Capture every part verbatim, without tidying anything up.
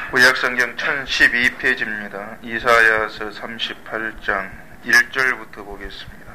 구약성경 천십이 페이지입니다. 이사야서 삼십팔 장 일 절부터 보겠습니다.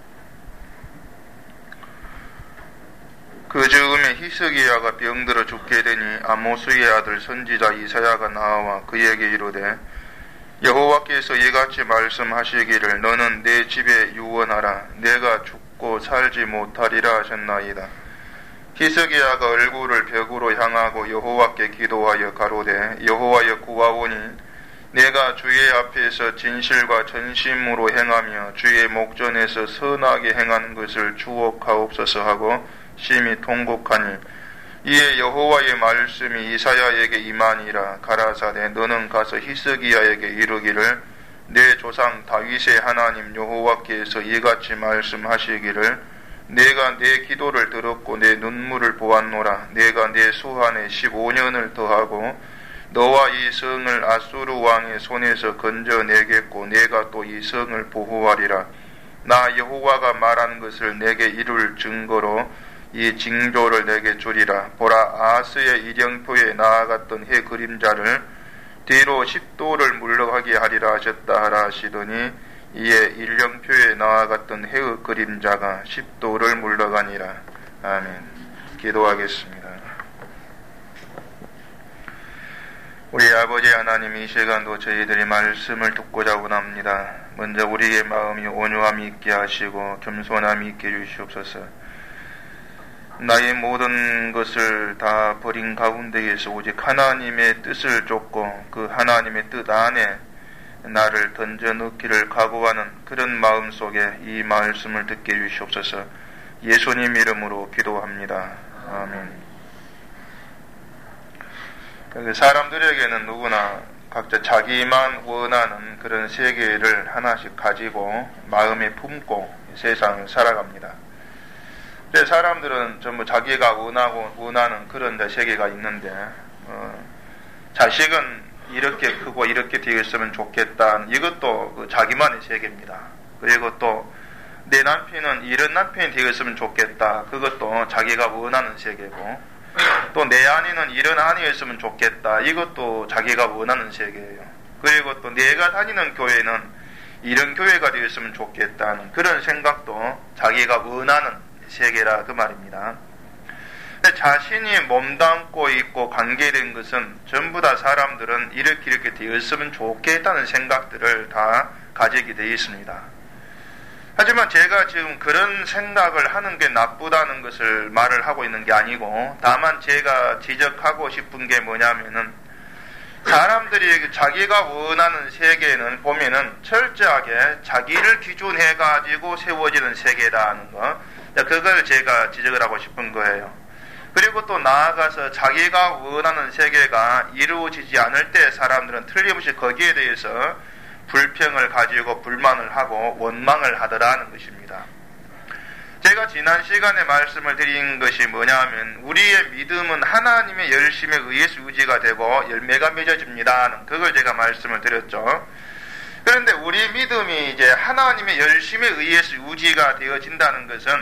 그 즈음에 히스기야가 병들어 죽게 되니 아모스의 아들 선지자 이사야가 나와 그에게 이르되 여호와께서 이같이 말씀하시기를 너는 내 집에 유언하라. 내가 죽고 살지 못하리라 하셨나이다. 히스기야가 얼굴을 벽으로 향하고 여호와께 기도하여 가로되 여호와여 구하오니 내가 주의 앞에서 진실과 전심으로 행하며 주의 목전에서 선하게 행하는 것을 주옥하옵소서 하고 심히 통곡하니 이에 여호와의 말씀이 이사야에게 임하니라. 가라사대 너는 가서 히스기야에게 이르기를 내 조상 다윗의 하나님 여호와께서 이같이 말씀하시기를 내가 내 기도를 들었고 내 눈물을 보았노라. 내가 내 수한에 십오 년을 더하고 너와 이 성을 아수르 왕의 손에서 건져내겠고 내가 또 이 성을 보호하리라. 나 여호와가 말한 것을 내게 이룰 증거로 이 징조를 내게 주리라. 보라, 아스의 일령표에 나아갔던 해 그림자를 뒤로 십도를 물러가게 하리라 하셨다 하라 하시더니 이에 일령표에 나아갔던 해의 그림자가 십도를 물러가니라. 아멘. 기도하겠습니다. 우리 아버지 하나님, 이 시간도 저희들이 말씀을 듣고자 원합니다. 먼저 우리의 마음이 온유함이 있게 하시고 겸손함이 있게 해주시옵소서. 나의 모든 것을 다 버린 가운데에서 오직 하나님의 뜻을 쫓고 그 하나님의 뜻 안에 나를 던져 넣기를 각오하는 그런 마음 속에 이 말씀을 듣게 해주시옵소서. 예수님 이름으로 기도합니다. 아멘. 사람들에게는 누구나 각자 자기만 원하는 그런 세계를 하나씩 가지고 마음에 품고 세상을 살아갑니다. 근데 사람들은 전부 자기가 원하고 원하는 그런 세계가 있는데 어, 자식은 이렇게 크고 이렇게 되었으면 좋겠다. 이것도 그 자기만의 세계입니다. 그리고 또 내 남편은 이런 남편이 되었으면 좋겠다. 그것도 자기가 원하는 세계고 또 내 아내는 이런 아내였으면 좋겠다. 이것도 자기가 원하는 세계예요. 그리고 또 내가 다니는 교회는 이런 교회가 되었으면 좋겠다는 그런 생각도 자기가 원하는 세계라 그 말입니다. 자신이 몸담고 있고 관계된 것은 전부 다 사람들은 이렇게 이렇게 되었으면 좋겠다는 생각들을 다 가지게 되어 있습니다. 하지만 제가 지금 그런 생각을 하는 게 나쁘다는 것을 말을 하고 있는 게 아니고 다만 제가 지적하고 싶은 게 뭐냐면은 사람들이 자기가 원하는 세계는 보면은 철저하게 자기를 기준해 가지고 세워지는 세계라는 거, 그걸 제가 지적을 하고 싶은 거예요. 그리고 또 나아가서 자기가 원하는 세계가 이루어지지 않을 때 사람들은 틀림없이 거기에 대해서 불평을 가지고 불만을 하고 원망을 하더라는 것입니다. 제가 지난 시간에 말씀을 드린 것이 뭐냐면 우리의 믿음은 하나님의 열심에 의해서 유지가 되고 열매가 맺어집니다. 그걸 제가 말씀을 드렸죠. 그런데 우리 믿음이 이제 하나님의 열심에 의해서 유지가 되어진다는 것은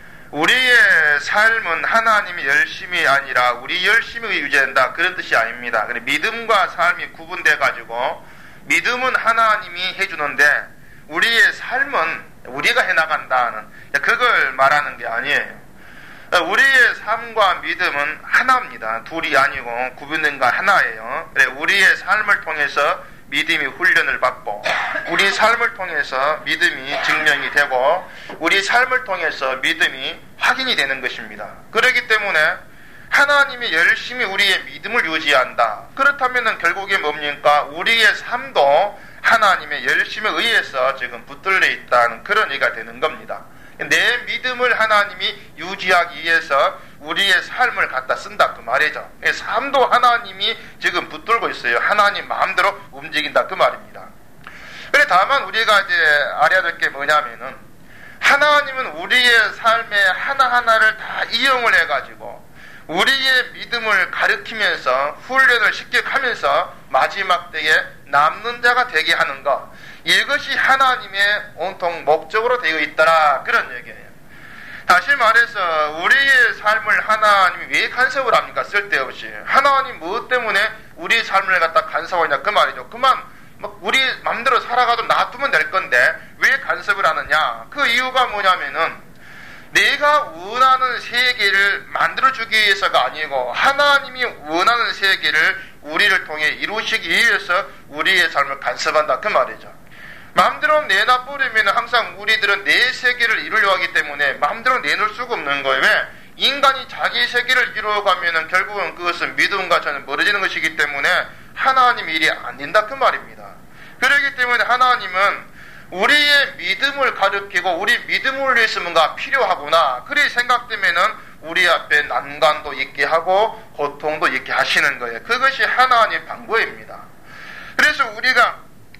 우리의 삶은 하나님의 열심이 아니라 우리 열심에 유지된다 그런 뜻이 아닙니다. 믿음과 삶이 구분돼 가지고 믿음은 하나님이 해주는데 우리의 삶은 우리가 해나간다는 그걸 말하는 게 아니에요. 우리의 삶과 믿음은 하나입니다. 둘이 아니고 구분된 거 하나예요. 우리의 삶을 통해서 믿음이 훈련을 받고 우리 삶을 통해서 믿음이 증명이 되고 우리 삶을 통해서 믿음이 확인이 되는 것입니다. 그렇기 때문에 하나님이 열심히 우리의 믿음을 유지한다. 그렇다면 결국에 뭡니까? 우리의 삶도 하나님의 열심에 의해서 지금 붙들려 있다는 그런 얘기가 되는 겁니다. 내 믿음을 하나님이 유지하기 위해서 우리의 삶을 갖다 쓴다 그 말이죠. 삶도 하나님이 지금 붙들고 있어요. 하나님 마음대로 움직인다 그 말입니다. 그래 다만 우리가 이제 알아야 될 게 뭐냐면은 하나님은 우리의 삶의 하나하나를 다 이용을 해가지고 우리의 믿음을 가르치면서 훈련을 시켜가면서 마지막 때에 남는 자가 되게 하는 것, 이것이 하나님의 온통 목적으로 되어 있더라 그런 얘기예요. 다시 말해서 우리의 삶을 하나님이 왜 간섭을 합니까? 쓸데없이. 하나님 무엇 때문에 우리의 삶을 갖다 간섭하냐 그 말이죠. 그만 우리 마음대로 살아가도 놔두면 될 건데 왜 간섭을 하느냐? 그 이유가 뭐냐면은 내가 원하는 세계를 만들어주기 위해서가 아니고 하나님이 원하는 세계를 우리를 통해 이루시기 위해서 우리의 삶을 간섭한다 그 말이죠. 마음대로 내놔버리면 항상 우리들은 내 세계를 이루려고 하기 때문에 마음대로 내놓을 수가 없는 거예요. 왜? 인간이 자기 세계를 이루어가면 결국은 그것은 믿음과 전혀 멀어지는 것이기 때문에 하나님 일이 안 된다 그 말입니다. 그렇기 때문에 하나님은 우리의 믿음을 가르치고 우리 믿음을 위해서 뭔가 필요하구나 그리 생각되면은 우리 앞에 난관도 있게 하고 고통도 있게 하시는 거예요. 그것이 하나님의 방법입니다. 그래서 우리가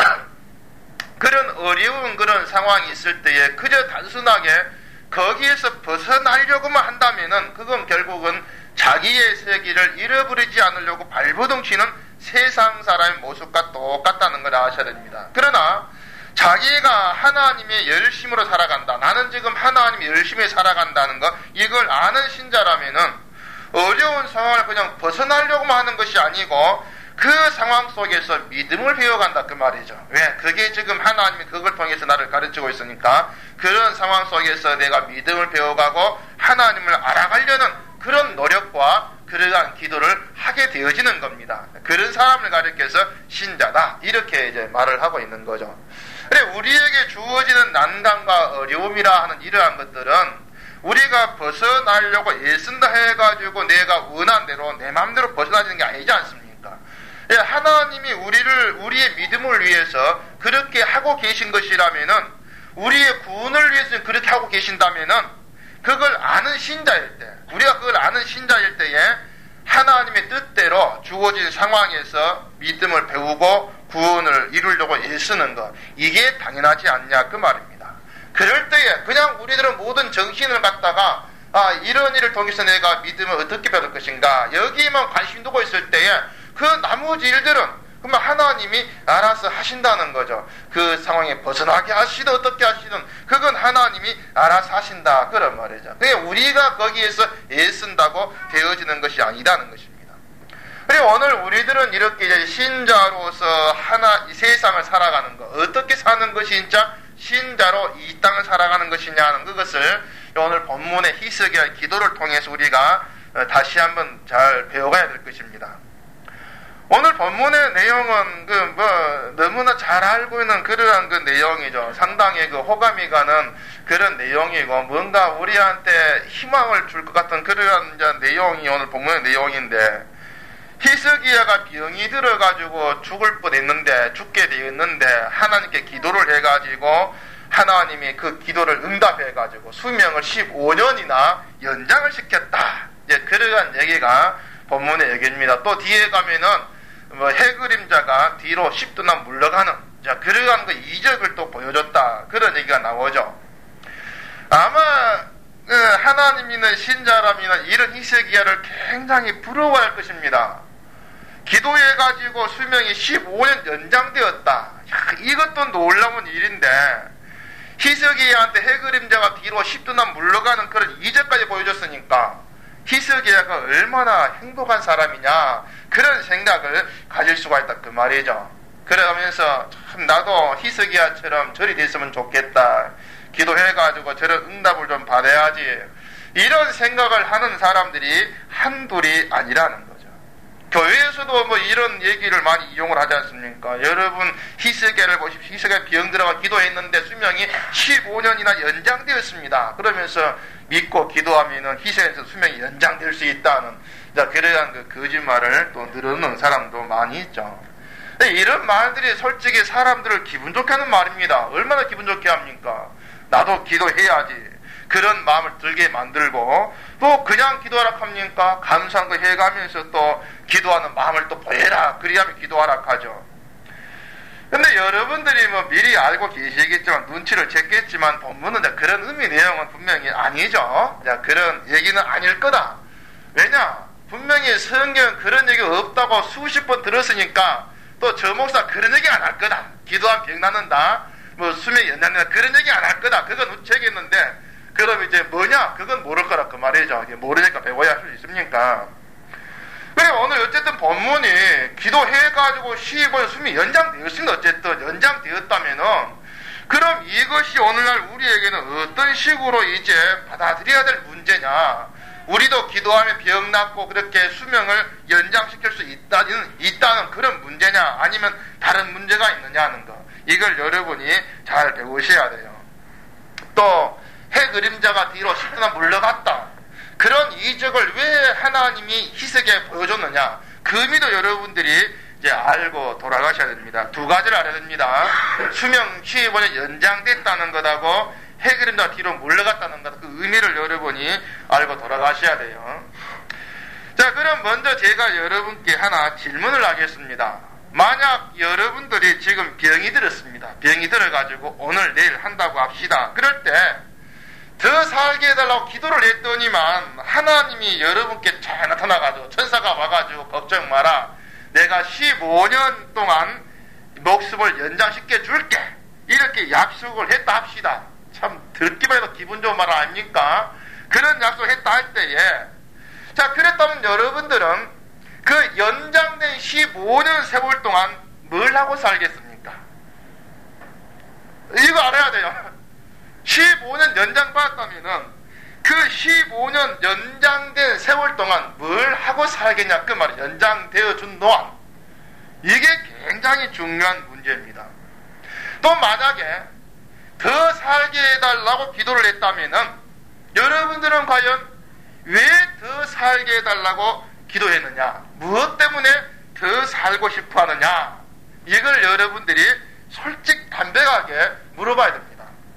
그런 어려운 그런 상황이 있을 때에 그저 단순하게 거기에서 벗어나려고만 한다면은 그건 결국은 자기의 세계를 잃어버리지 않으려고 발버둥 치는 세상 사람의 모습과 똑같다는 걸 아셔야 됩니다. 그러나 자기가 하나님의 열심으로 살아간다. 나는 지금 하나님의 열심히 살아간다는 것, 이걸 아는 신자라면은 어려운 상황을 그냥 벗어나려고만 하는 것이 아니고 그 상황 속에서 믿음을 배워간다 그 말이죠. 왜? 그게 지금 하나님이 그걸 통해서 나를 가르치고 있으니까 그런 상황 속에서 내가 믿음을 배워가고 하나님을 알아가려는 그런 노력과 그러한 기도를 하게 되어지는 겁니다. 그런 사람을 가리켜서 신자다 이렇게 이제 말을 하고 있는 거죠. 그래 우리에게 주어지는 난관과 어려움이라 하는 이러한 것들은 우리가 벗어나려고 애쓴다 해가지고 내가 원한 대로 내 마음대로 벗어나지는 게 아니지 않습니까? 예, 하나님이 우리를 우리의 믿음을 위해서 그렇게 하고 계신 것이라면은 우리의 구원을 위해서 그렇게 하고 계신다면은 그걸 아는 신자일 때, 우리가 그걸 아는 신자일 때에 하나님의 뜻대로 주어진 상황에서 믿음을 배우고 구원을 이루려고 애쓰는 것, 이게 당연하지 않냐 그 말입니다. 그럴 때에 그냥 우리들은 모든 정신을 갖다가 아 이런 일을 통해서 내가 믿음을 어떻게 배울 것인가 여기에만 관심 두고 있을 때에 그 나머지 일들은 그러면 하나님이 알아서 하신다는 거죠. 그 상황에 벗어나게 하시든 어떻게 하시든 그건 하나님이 알아서 하신다 그런 말이죠. 그게 우리가 거기에서 애쓴다고 되어지는 것이 아니다는 것입니다. 그리고 오늘 우리들은 이렇게 이제 신자로서 하나 이 세상을 살아가는 것, 어떻게 사는 것이 진짜 신자로 이 땅을 살아가는 것이냐는 그것을 오늘 본문의 희석이나 기도를 통해서 우리가 다시 한번 잘 배워가야 될 것입니다. 오늘 본문의 내용은 그 뭐 너무나 잘 알고 있는 그러한 그 내용이죠. 상당히 그 호감이 가는 그런 내용이고 뭔가 우리한테 희망을 줄 것 같은 그러한 이제 내용이 오늘 본문의 내용인데 히스기야가 병이 들어가지고 죽을 뻔했는데 죽게 되었는데 하나님께 기도를 해가지고 하나님이 그 기도를 응답해가지고 수명을 십오 년이나 연장을 시켰다. 이제 그러한 얘기가 본문의 얘기입니다. 또 뒤에 가면은 뭐 해그림자가 뒤로 십두나 물러가는 자 그러한 그 이적을 또 보여줬다 그런 얘기가 나오죠. 아마 그 하나님 믿는 신자라면 이런 히스기야를 굉장히 부러워할 것입니다. 기도해가지고 수명이 십오 년 연장되었다. 야, 이것도 놀라운 일인데 히스기야한테 해그림자가 뒤로 십두나 물러가는 그런 이적까지 보여줬으니까 히스기야가 얼마나 행복한 사람이냐 그런 생각을 가질 수가 있다 그 말이죠. 그러면서 참 나도 히스기야처럼 저리 됐으면 좋겠다. 기도해가지고 저런 응답을 좀 받아야지. 이런 생각을 하는 사람들이 한둘이 아니라는 거죠. 교회에서도 뭐 이런 얘기를 많이 이용을 하지 않습니까? 여러분 히스기야를 보십시오. 히스기야 병 들어가 기도했는데 수명이 십오 년이나 연장되었습니다. 그러면서 믿고 기도하면은 희생해서 수명이 연장될 수 있다는 자 그러한 그 거짓말을 또 늘어놓는 사람도 많이 있죠. 이런 말들이 솔직히 사람들을 기분 좋게 하는 말입니다. 얼마나 기분 좋게 합니까? 나도 기도해야지. 그런 마음을 들게 만들고 또 그냥 하라 합니까? 감사한 거 해가면서 또 기도하는 마음을 또 보여라. 그리하면 기도하라 하죠. 근데 여러분들이 뭐 미리 알고 계시겠지만 눈치를 챘겠지만 본문은 그런 의미 내용은 분명히 아니죠. 자, 그런 얘기는 아닐 거다. 왜냐? 분명히 성경은 그런 얘기가 없다고 수십 번 들었으니까 또 저 목사 그런 얘기 안 할 거다. 기도하면 병 낫는다. 뭐 수명이 연장된다. 그런 얘기 안 할 거다. 그건 우체겠는데 그럼 이제 뭐냐? 그건 모를 거라 그 말이죠. 모르니까 배워야 할 수 있습니까? 그래, 오늘 어쨌든 본문이 기도해가지고 십오 년 숨이 연장되었습니다. 어쨌든 연장되었다면은, 그럼 이것이 오늘날 우리에게는 어떤 식으로 이제 받아들여야 될 문제냐? 우리도 기도하면 병 낫고 그렇게 수명을 연장시킬 수 있다는, 있다는 그런 문제냐? 아니면 다른 문제가 있느냐는 거. 이걸 여러분이 잘 배우셔야 돼요. 또, 해 그림자가 뒤로 십 도나 물러갔다. 그런 이적을 왜 하나님이 희석에 보여줬느냐? 그 의미도 여러분들이 이제 알고 돌아가셔야 됩니다. 두 가지를 알아야 됩니다. 수명 십오 년 연장됐다는 것하고 해 그림자 뒤로 물러갔다는 것, 그 의미를 여러분이 알고 돌아가셔야 돼요. 자, 그럼 먼저 제가 여러분께 하나 질문을 하겠습니다. 만약 여러분들이 지금 병이 들었습니다. 병이 들어가지고 오늘 내일 한다고 합시다. 그럴 때 더 살게 해달라고 기도를 했더니만 하나님이 여러분께 잘 나타나가지고 천사가 와가지고 걱정 마라, 내가 십오 년 동안 목숨을 연장시켜 줄게, 이렇게 약속을 했다 합시다. 참 듣기만 해도 기분 좋은 말 아닙니까? 그런 약속을 했다 할 때에, 자, 그랬다면 여러분들은 그 연장된 십오 년 세월 동안 뭘 하고 살겠습니까? 이거 알아야 돼요. 십오 년 연장받았다면은 그 십오 년 연장된 세월 동안 뭘 하고 살겠냐, 그 말이 연장되어 준 동안. 이게 굉장히 중요한 문제입니다. 또 만약에 더 살게 해달라고 기도를 했다면은 여러분들은 과연 왜 더 살게 해달라고 기도했느냐, 무엇 때문에 더 살고 싶어 하느냐, 이걸 여러분들이 솔직 담백하게 물어봐야 됩니다.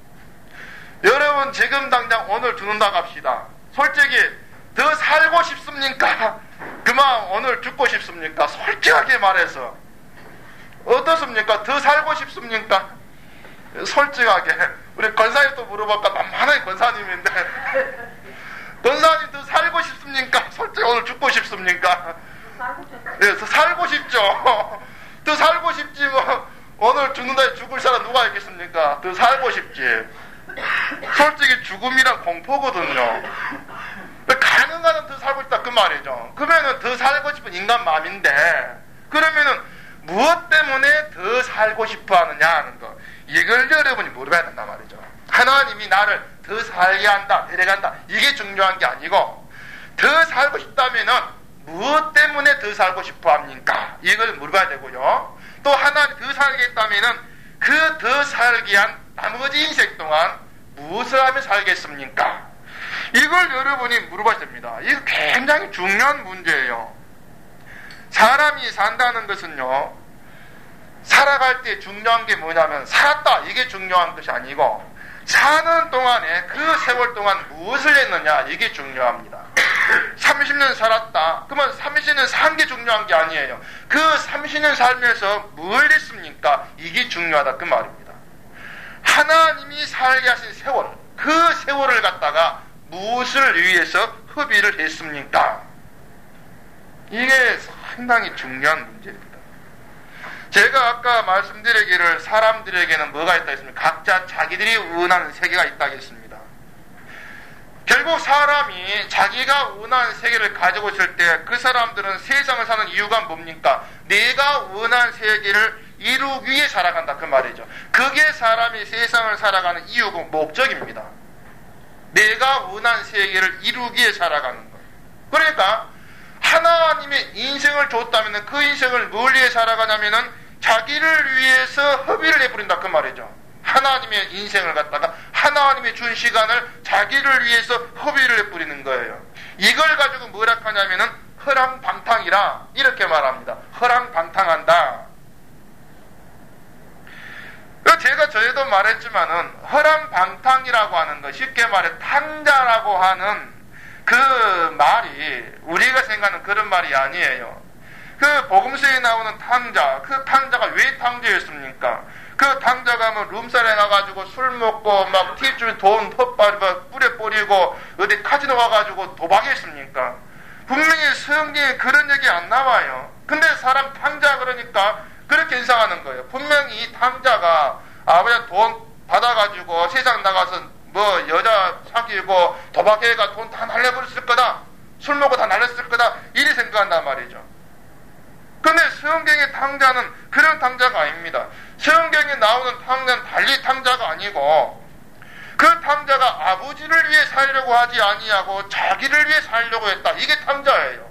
여러분 지금 당장 오늘 죽는다고 합시다. 솔직히 더 살고 싶습니까? 그만 오늘 죽고 싶습니까? 솔직하게 말해서 어떻습니까? 더 살고 싶습니까? 솔직하게. 우리 권사님도 물어볼까? 만만하게 권사님인데 권사님 더 살고 싶습니까? 솔직히 오늘 죽고 싶습니까? 네, 더 살고 싶죠. 더 살고 싶지 뭐. 오늘 죽는다 죽을 사람 누가 있겠습니까? 더 살고 싶지. 솔직히 죽음이란 공포거든요. 가능한 한 더 살고 싶다 그 말이죠. 그러면은 더 살고 싶은 인간 마음인데, 그러면은 무엇 때문에 더 살고 싶어 하느냐 하는 거, 이걸 여러분이 물어봐야 된단 말이죠. 하나님이 나를 더 살게 한다, 데려간다, 이게 중요한 게 아니고, 더 살고 싶다면은 무엇 때문에 더 살고 싶어 합니까? 이걸 물어봐야 되고요. 또 하나님 더 살게 했다면은 그 더 살게 한 나머지 인생 동안 무엇을 하며 살겠습니까? 이걸 여러분이 물어봐야 됩니다. 이거 굉장히 중요한 문제예요. 사람이 산다는 것은요, 살아갈 때 중요한 게 뭐냐면 살았다, 이게 중요한 것이 아니고 사는 동안에 그 세월 동안 무엇을 했느냐, 이게 중요합니다. 삼십 년 살았다, 그러면 삼십 년 산 게 중요한 게 아니에요. 그 삼십 년 살면서 뭘 했습니까? 이게 중요하다 그 말입니다. 하나님이 살게 하신 세월, 그 세월을 갖다가 무엇을 위해서 허비를 했습니까? 이게 상당히 중요한 문제입니다. 제가 아까 말씀드리기를 사람들에게는 뭐가 있다 했습니까? 각자 자기들이 원하는 세계가 있다 했습니다. 결국 사람이 자기가 원하는 세계를 가지고 있을 때 그 사람들은 세상을 사는 이유가 뭡니까? 내가 원하는 세계를 이루기 위해 살아간다 그 말이죠. 그게 사람이 세상을 살아가는 이유고 목적입니다. 내가 원하는 세계를 이루기 위해 살아가는 것. 그러니까 하나님의 인생을 줬다면 그 인생을 뭘 위해 살아가냐면은 자기를 위해서 허비를 해버린다 그 말이죠. 하나님의 인생을 갖다가 하나님이 준 시간을 자기를 위해서 허비를 해버리는 거예요. 이걸 가지고 뭐라 하냐면은 허랑방탕이라 이렇게 말합니다. 허랑방탕한다. 제가 저에도 말했지만은 허랑방탕이라고 하는 거, 쉽게 말해 탕자라고 하는 그 말이 우리가 생각하는 그런 말이 아니에요. 그 복음서에 나오는 탕자, 그 탕자가 왜 탕자였습니까? 그 탕자가 뭐 룸살에 가가지고 술 먹고 막 팁줄 돈 헛발 뿌려 뿌리고 어디 카지노 가가지고 도박했습니까? 분명히 성경에 그런 얘기 안 나와요. 근데 사람 탕자 그러니까 그렇게 인상하는 거예요. 분명히 이 탕자가 아버지 돈 받아가지고 세상 나가서 뭐 여자 사귀고 도박해가 돈 다 날려버렸을 거다. 술 먹고 다 날렸을 거다. 이리 생각한단 말이죠. 근데 성경의 탕자는 그런 탕자가 아닙니다. 성경에 나오는 탕자는 달리 탕자가 아니고 그 탕자가 아버지를 위해 살려고 하지 아니하고 자기를 위해 살려고 했다. 이게 탕자예요.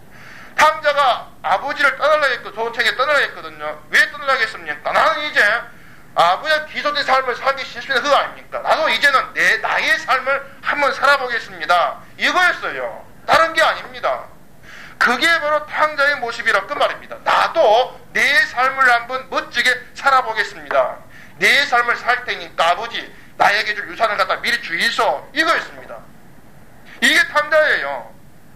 탕자가 아버지를 떠나려 했고 도책에 떠나려 했거든요. 왜 떠나려 했습니까? 나는 이제 아버지의 기존의 삶을 살기 싫습니다. 그거 아닙니까? 나도 이제는 내 나의 삶을 한번 살아보겠습니다. 이거였어요. 다른 게 아닙니다. 그게 바로 탕자의 모습이라 그 말입니다. 나도 내 삶을 한번 멋지게 살아보겠습니다. 내 삶을 살 테니까 아버지 나에게 줄 유산을 갖다 미리 주이소. 이거였습니다. 이게 탕자예요.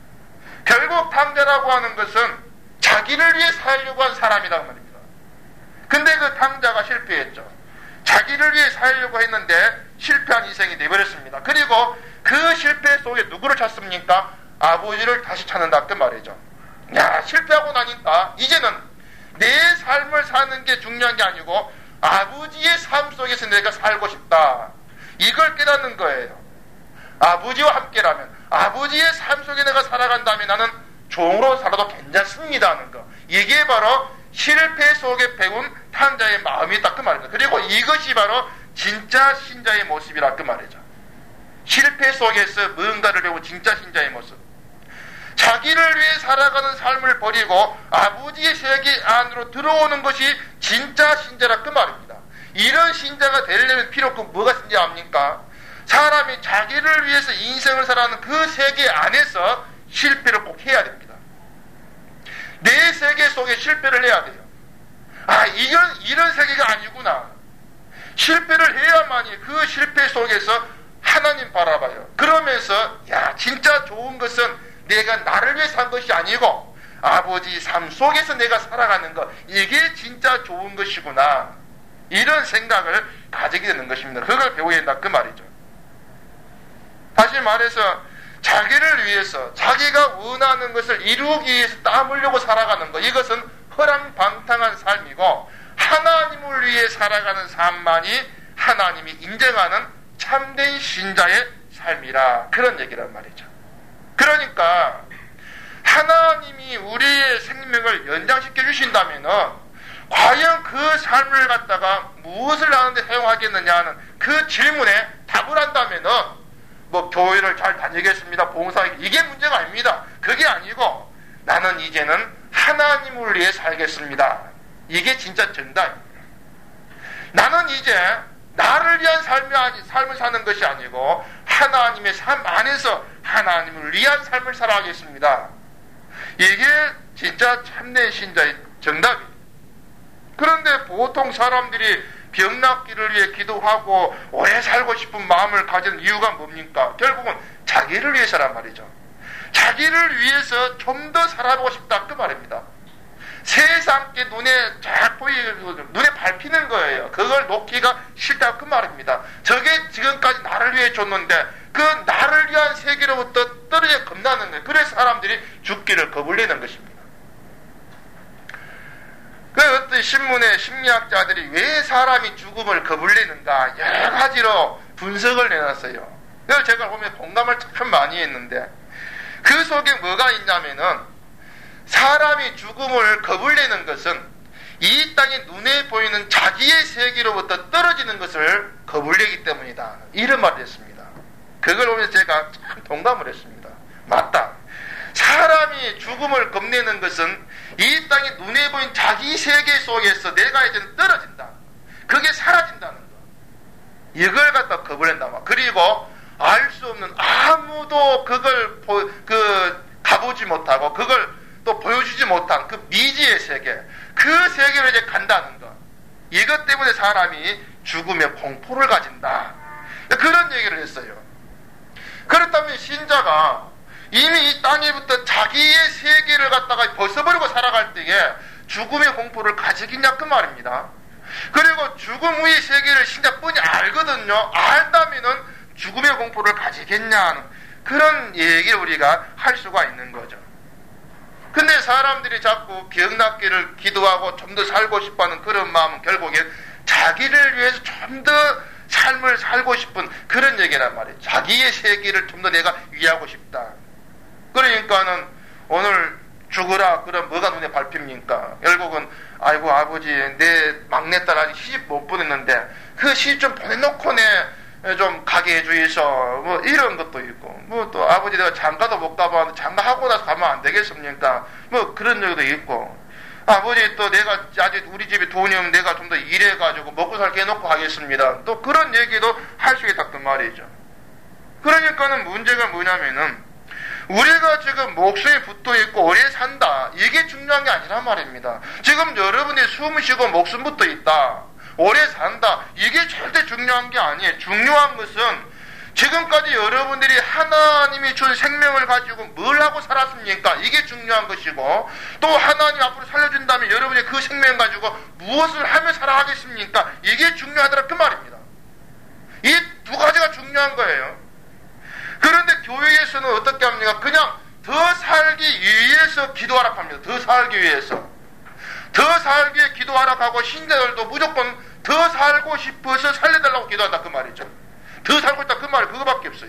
결국 탕자라고 하는 것은 자기를 위해 살려고 한 사람이란 말입니다. 근데 그 탕자가 실패했죠. 자기를 위해 살려고 했는데 실패한 인생이 되어버렸습니다. 그리고 그 실패 속에 누구를 찾습니까? 아버지를 다시 찾는다 그 말이죠. 야, 실패하고 나니까 이제는 내 삶을 사는 게 중요한 게 아니고 아버지의 삶 속에서 내가 살고 싶다. 이걸 깨닫는 거예요. 아버지와 함께라면, 아버지의 삶 속에 내가 살아간다면 나는 종으로 살아도 괜찮습니다 하는 거. 이게 바로 실패 속에 배운 탕자의 마음이다 그 말입니다. 그리고 이것이 바로 진짜 신자의 모습이라 그 말이죠. 실패 속에서 뭔가를 배운 진짜 신자의 모습. 자기를 위해 살아가는 삶을 버리고 아버지의 세계 안으로 들어오는 것이 진짜 신자라 그 말입니다. 이런 신자가 되려면 필요 없고 뭐가 신자입니까? 사람이 자기를 위해서 인생을 살아가는 그 세계 안에서 실패를 꼭 해야 됩니다. 내 세계 속에 실패를 해야 돼요. 아, 이런, 이런 세계가 아니구나. 실패를 해야만이 그 실패 속에서 하나님 바라봐요. 그러면서 야, 진짜 좋은 것은 내가 나를 위해 산 것이 아니고 아버지 삶 속에서 내가 살아가는 것, 이게 진짜 좋은 것이구나. 이런 생각을 가지게 되는 것입니다. 그걸 배워야 된다 그 말이죠. 다시 말해서 자기를 위해서 자기가 원하는 것을 이루기 위해서 땀 흘리고 살아가는 것, 이것은 허랑방탕한 삶이고 하나님을 위해 살아가는 삶만이 하나님이 인정하는 참된 신자의 삶이라, 그런 얘기란 말이죠. 그러니까 하나님이 우리의 생명을 연장시켜 주신다면은 과연 그 삶을 갖다가 무엇을 하는데 사용하겠느냐 하는 그 질문에 답을 한다면은 뭐 교회를 잘 다니겠습니다, 봉사하기, 이게 문제가 아닙니다. 그게 아니고 나는 이제는 하나님을 위해 살겠습니다. 이게 진짜 정답입니다. 나는 이제 나를 위한 삶이 아니, 삶을 사는 것이 아니고 하나님의 삶 안에서 하나님을 위한 삶을 살아가겠습니다. 이게 진짜 참된 신자의 정답이에요. 그런데 보통 사람들이 병 낫기를 위해 기도하고 오래 살고 싶은 마음을 가진 이유가 뭡니까? 결국은 자기를 위해서란 말이죠. 자기를 위해서 좀 더 살아보고 싶다 그 말입니다. 세상께 눈에 쫙 보이고 눈에 밟히는 거예요. 그걸 놓기가 싫다 그 말입니다. 저게 지금까지 나를 위해 줬는데 그 나를 위한 세계로부터 떨어져 겁나는 거예요. 그래서 사람들이 죽기를 거부리는 것입니다. 그 어떤 신문의 심리학자들이 왜 사람이 죽음을 거부리는가 여러 가지로 분석을 내놨어요. 그래서 제가 보면 공감을 참 많이 했는데 그 속에 뭐가 있냐면은 사람이 죽음을 거부리는 것은 이 땅에 눈에 보이는 자기의 세계로부터 떨어지는 것을 거부리기 때문이다. 이런 말을 했습니다. 그걸 보면서 제가 참 동감을 했습니다. 맞다. 사람이 죽음을 겁내는 것은 이 땅에 눈에 보이는 자기 세계 속에서 내가 이제 떨어진다. 그게 사라진다는 거. 이걸 갖다 거부한다. 그리고 알 수 없는 아무도 그걸 보, 그 가보지 못하고 그걸 또 보여주지 못한 그 미지의 세계, 그 세계로 이제 간다는 것. 이것 때문에 사람이 죽음의 공포를 가진다. 그런 얘기를 했어요. 그렇다면 신자가 이미 이 땅에부터 자기의 세계를 갖다가 벗어버리고 살아갈 때에 죽음의 공포를 가지겠냐 그 말입니다. 그리고 죽음 후의 세계를 신자뿐이 알거든요. 알다면은 죽음의 공포를 가지겠냐는 그런 얘기를 우리가 할 수가 있는 거죠. 근데 사람들이 자꾸 병 낫기를 기도하고 좀 더 살고 싶어하는 그런 마음은 결국엔 자기를 위해서 좀 더 삶을 살고 싶은 그런 얘기란 말이에요. 자기의 세계를 좀 더 내가 이해하고 싶다. 그러니까는 오늘 죽으라 그럼 뭐가 눈에 밟힙니까? 결국은 아이고 아버지 내 막내딸 아직 시집 못 보냈는데 그 시집 좀 보내놓고 내 좀 가게 해주이소 뭐 이런 것도 있고 뭐 또 아버지 내가 장가도 못 가봤는데 장가하고 나서 가면 안 되겠습니까? 뭐 그런 얘기도 있고 아버지 또 내가 아직 우리 집에 돈이 없으면 내가 좀 더 일해가지고 먹고 살게 해놓고 하겠습니다. 또 그런 얘기도 할 수 있다 그 말이죠. 그러니까는 문제가 뭐냐면은 우리가 지금 목숨에 붙어 있고 오래 산다 이게 중요한 게 아니란 말입니다. 지금 여러분이 숨 쉬고 목숨 붙어 있다 오래 산다 이게 절대 중요한 게 아니에요. 중요한 것은 지금까지 여러분들이 하나님이 준 생명을 가지고 뭘 하고 살았습니까? 이게 중요한 것이고 또 하나님 앞으로 살려준다면 여러분이 그 생명 가지고 무엇을 하며 살아가겠습니까? 이게 중요하더라 그 말입니다. 이 두 가지가 중요한 거예요. 그런데 교회에서는 어떻게 합니까? 그냥 더 살기 위해서 기도하라 합니다. 더 살기 위해서. 더 살기 위해 기도하라 하고 신자들도 무조건 더 살고 싶어서 살려달라고 기도한다 그 말이죠. 더 살고 있다 그 말이 그거밖에 없어요.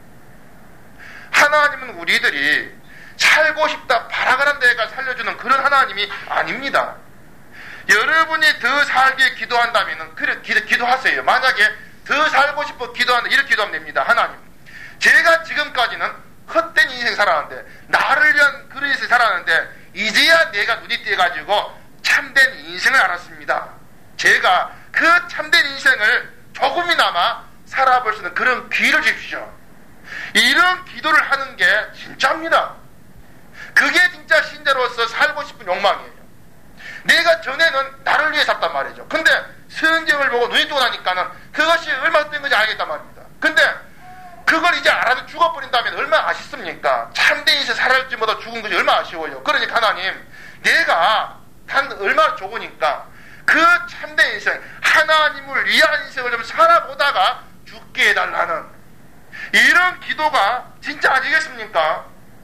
하나님은 우리들이 살고 싶다 바라가는 데가 살려주는 그런 하나님이 아닙니다. 여러분이 더 살기 위해 기도한다면 그래 기도, 기도하세요. 만약에 더 살고 싶어 기도한다 이렇게 기도하면 됩니다. 하나님 제가 지금까지는 헛된 인생 살았는데 나를 위한 그런 인생 살았는데 이제야 내가 눈이 띄어가지고 참된 인생을 알았습니다. 제가 그 참된 인생을 조금이나마 살아볼 수 있는 그런 기회를 주십시오. 이런 기도를 하는 게 진짜입니다. 그게 진짜 신자로서 살고 싶은 욕망이에요. 내가 전에는 나를 위해 샀단 말이죠. 근데 성경을 보고 눈이 뜨고 나니까는 그것이 얼마나 된 건지 알겠단 말입니다. 근데 그걸 이제 알아도 죽어버린다면 얼마나 아쉽습니까? 참된 인생 살아갈지 못하고 죽은 것이 얼마나 아쉬워요. 그러니까 하나님 내가 단 얼마나 좋으니까 그 참된 인생 하나님을 위한 인생을 좀 살아보다가 죽게 해달라는 이런 기도가 진짜 아니겠습니까?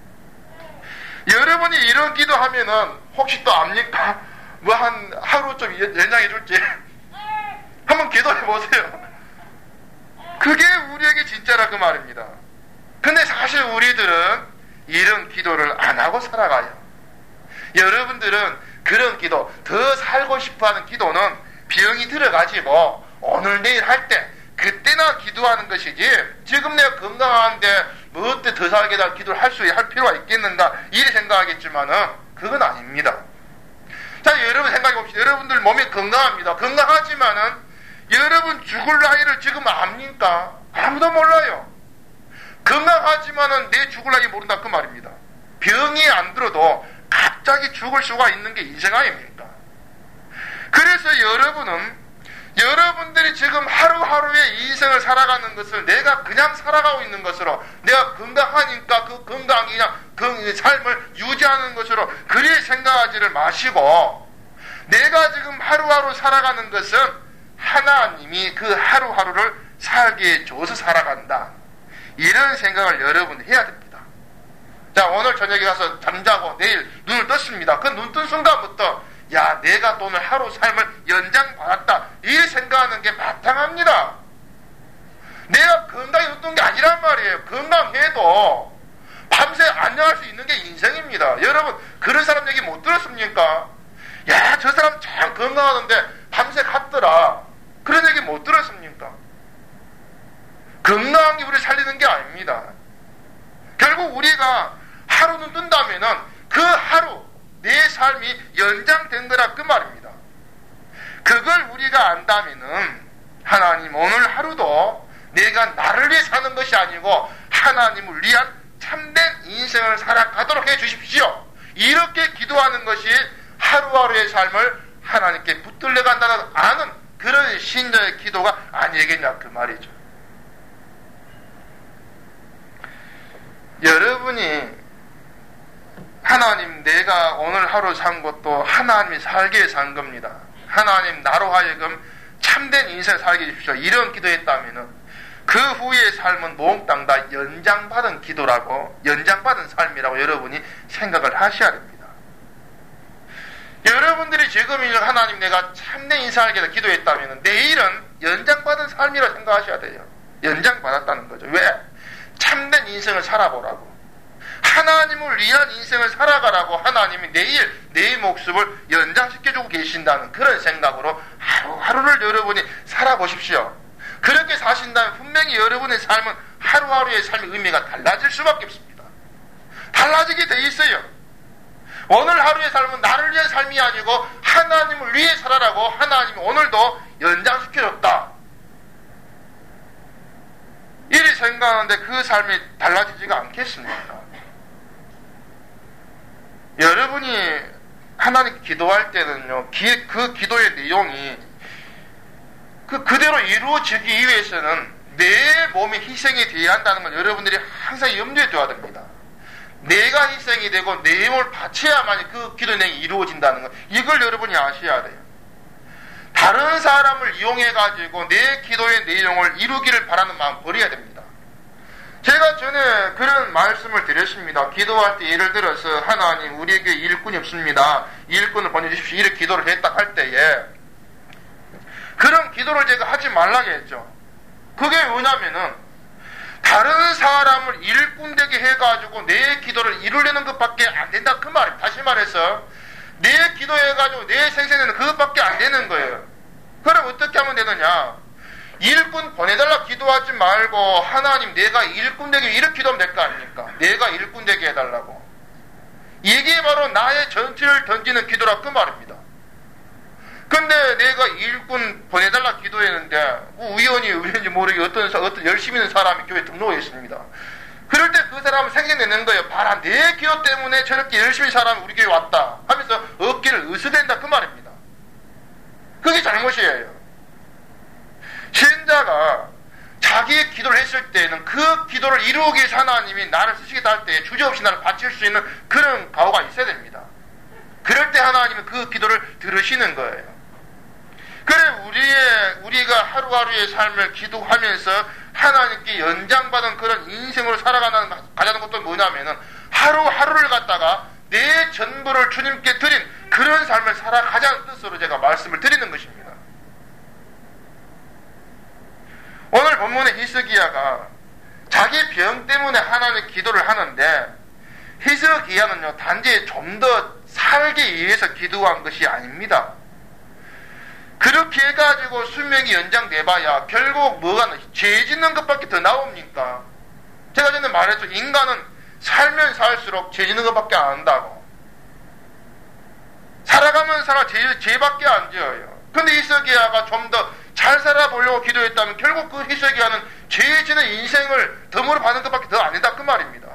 여러분이 이런 기도하면은 혹시 또 압니까? 뭐 한 하루 좀 연장해 줄지 한번 기도해 보세요. 그게 우리에게 진짜라 그 말입니다. 근데 사실 우리들은 이런 기도를 안 하고 살아가요. 여러분들은 그런 기도, 더 살고 싶어하는 기도는 병이 들어가지고 오늘 내일 할 때 그때나 기도하는 것이지 지금 내가 건강한데 뭐 어때 더 살게 달 기도를 할 수 할 필요가 있겠는가 이래 생각하겠지만은 그건 아닙니다. 자 여러분 생각해 봅시다. 여러분들 몸이 건강합니다. 건강하지만은 여러분 죽을 나이를 지금 압니까? 아무도 몰라요. 건강하지만은 내 죽을 나이 모른다 그 말입니다. 병이 안 들어도 갑자기 죽을 수가 있는 게 인생 아닙니까? 그래서 여러분은 여러분들이 지금 하루하루의 인생을 살아가는 것을 내가 그냥 살아가고 있는 것으로 내가 건강하니까 그 건강이 그냥 그 삶을 유지하는 것으로 그리 생각하지를 마시고 내가 지금 하루하루 살아가는 것은 하나님이 그 하루하루를 살게 줘서 살아간다. 이런 생각을 여러분이 해야 됩니다. 자, 오늘 저녁에 가서 잠자고 내일 눈을 떴습니다. 그 눈 뜬 순간부터 야, 내가 오늘 하루 삶을 연장받았다. 이 생각하는 게 마땅합니다. 내가 건강히 눈 뜬 게 아니란 말이에요. 건강해도 밤새 안녕할 수 있는 게 인생입니다. 여러분, 그런 사람 얘기 못 들었습니까? 야, 저 사람 참 건강하던데 밤새 갔더라. 그런 얘기 못 들었습니까? 건강한 게 우리 살리는 게 아닙니다. 결국 우리가 하루 눈 뜬다면은 그 하루 내 삶이 연장된 거라 그 말입니다. 그걸 우리가 안다면은 하나님 오늘 하루도 내가 나를 위해 사는 것이 아니고 하나님을 위한 참된 인생을 살아가도록 해 주십시오. 이렇게 기도하는 것이 하루하루의 삶을 하나님께 붙들려 간다는 아는 그런 신자의 기도가 아니겠냐 그 말이죠. 여러분이 하나님 내가 오늘 하루 산 것도 하나님이 살게 위해 산 겁니다. 하나님 나로 하여금 참된 인생을 살게 해주십시오. 이런 기도했다면은 그 후의 삶은 몽땅 다 연장받은 기도라고 연장받은 삶이라고 여러분이 생각을 하셔야 됩니다. 여러분들이 지금 하나님 내가 참된 인생을 위해 기도했다면 내일은 연장받은 삶이라 생각하셔야 돼요. 연장받았다는 거죠. 왜? 참된 인생을 살아보라고. 하나님을 위한 인생을 살아가라고 하나님이 내일 내 목숨을 연장시켜주고 계신다는 그런 생각으로 하루하루를 여러분이 살아보십시오. 그렇게 사신다면 분명히 여러분의 삶은 하루하루의 삶의 의미가 달라질 수밖에 없습니다. 달라지게 돼 있어요. 오늘 하루의 삶은 나를 위한 삶이 아니고 하나님을 위해 살아라고 하나님이 오늘도 연장시켜줬다. 이리 생각하는데 그 삶이 달라지지가 않겠습니까? 여러분이 하나님 기도할 때는요, 기, 그 기도의 내용이 그 그대로 이루어지기 위해서는 내 몸의 희생이 되어야 한다는 걸 여러분들이 항상 염두에 둬야 됩니다. 내가 희생이 되고 내 몸을 바쳐야만 그 기도의 내용이 이루어진다는 것, 이걸 여러분이 아셔야 돼요. 다른 사람을 이용해가지고 내 기도의 내용을 이루기를 바라는 마음 버려야 됩니다. 제가 전에 그런 말씀을 드렸습니다. 기도할 때 예를 들어서 하나님 우리에게 일꾼이 없습니다. 일꾼을 보내주십시오. 이렇게 기도를 했다 할 때에 그런 기도를 제가 하지 말라고 했죠. 그게 왜냐면은 다른 사람을 일꾼 되게 해가지고 내 기도를 이루려는 것밖에 안 된다 그 말입니다. 다시 말해서 내 기도해가지고 내 생생에는 그것밖에 안 되는 거예요. 그럼 어떻게 하면 되느냐? 일꾼 보내달라 기도하지 말고 하나님 내가 일꾼 되게 이렇게 기도하면 될 거 아닙니까? 내가 일꾼 되게 해달라고. 이게 바로 나의 전체를 던지는 기도라 그 말입니다. 근데 내가 일꾼 보내달라 기도했는데 우연히 우연히 모르게 어떤 어떤 열심히 있는 사람이 교회에 등록해 있습니다. 그럴 때 그 사람은 생각내는 거예요. 봐라 내 기도 때문에 저렇게 열심히 사람이 우리 교회에 왔다 하면서 어깨를 으스댄다 그 말입니다. 그게 잘못이에요. 신자가 자기의 기도를 했을 때는 그 기도를 이루기 위해서 하나님이 나를 쓰시겠다 할 때 주저없이 나를 바칠 수 있는 그런 각오가 있어야 됩니다. 그럴 때 하나님은 그 기도를 들으시는 거예요. 그래 우리의 우리가 하루하루의 삶을 기도하면서 하나님께 연장받은 그런 인생으로 살아가는 가자는 것도 뭐냐면은 하루하루를 갖다가 내 전부를 주님께 드린 그런 삶을 살아가자는 뜻으로 제가 말씀을 드리는 것입니다. 오늘 본문의 히스기야가 자기 병 때문에 하나님 기도를 하는데 히스기야는요 단지 좀 더 살기 위해서 기도한 것이 아닙니다. 그렇게 해가지고 수명이 연장돼봐야 결국 뭐가 죄 짓는 것밖에 더 나옵니까? 제가 전에 말했죠. 인간은 살면 살수록 죄 짓는 것밖에 안 한다고. 살아가면 살아 죄, 죄밖에 안 지어요. 근데 히스기야가 좀 더 잘 살아보려고 기도했다면 결국 그 히스기야는 죄 짓는 인생을 덤으로 받는 것밖에 더 안 된다 그 말입니다.